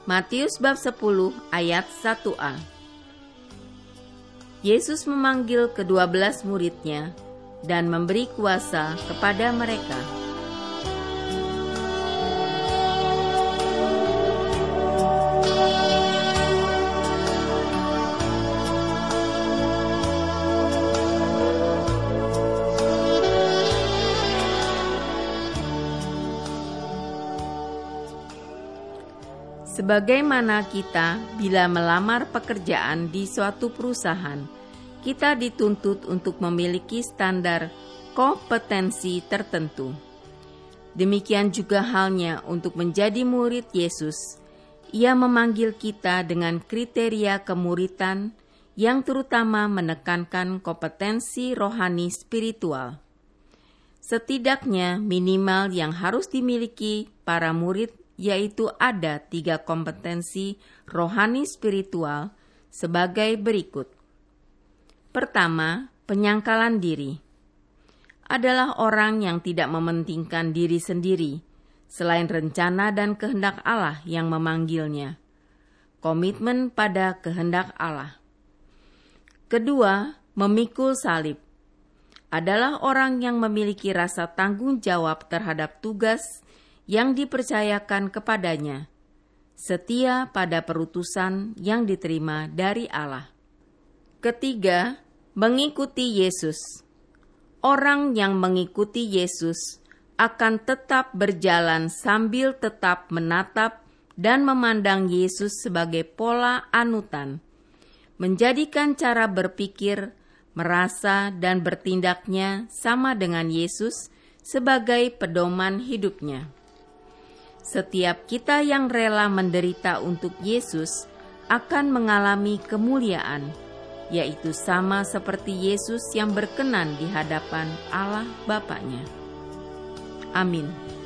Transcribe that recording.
Matius bab 10 ayat 1a. Yesus memanggil ke-12 murid-Nya dan memberi kuasa kepada mereka. Sebagaimana kita bila melamar pekerjaan di suatu perusahaan, kita dituntut untuk memiliki standar kompetensi tertentu. Demikian juga halnya untuk menjadi murid Yesus. Ia memanggil kita dengan kriteria kemuritan yang terutama menekankan kompetensi rohani spiritual. Setidaknya minimal yang harus dimiliki para murid yaitu ada 3 kompetensi rohani spiritual sebagai berikut. Pertama, penyangkalan diri. Adalah orang yang tidak mementingkan diri sendiri, selain rencana dan kehendak Allah yang memanggilnya. Komitmen pada kehendak Allah. Kedua, memikul salib. Adalah orang yang memiliki rasa tanggung jawab terhadap tugas yang dipercayakan kepadanya, setia pada perutusan yang diterima dari Allah. Ketiga, mengikuti Yesus. Orang yang mengikuti Yesus akan tetap berjalan sambil tetap menatap dan memandang Yesus sebagai pola anutan, menjadikan cara berpikir, merasa, dan bertindaknya sama dengan Yesus sebagai pedoman hidupnya. Setiap kita yang rela menderita untuk Yesus akan mengalami kemuliaan, yaitu sama seperti Yesus yang berkenan di hadapan Allah Bapa-Nya. Amin.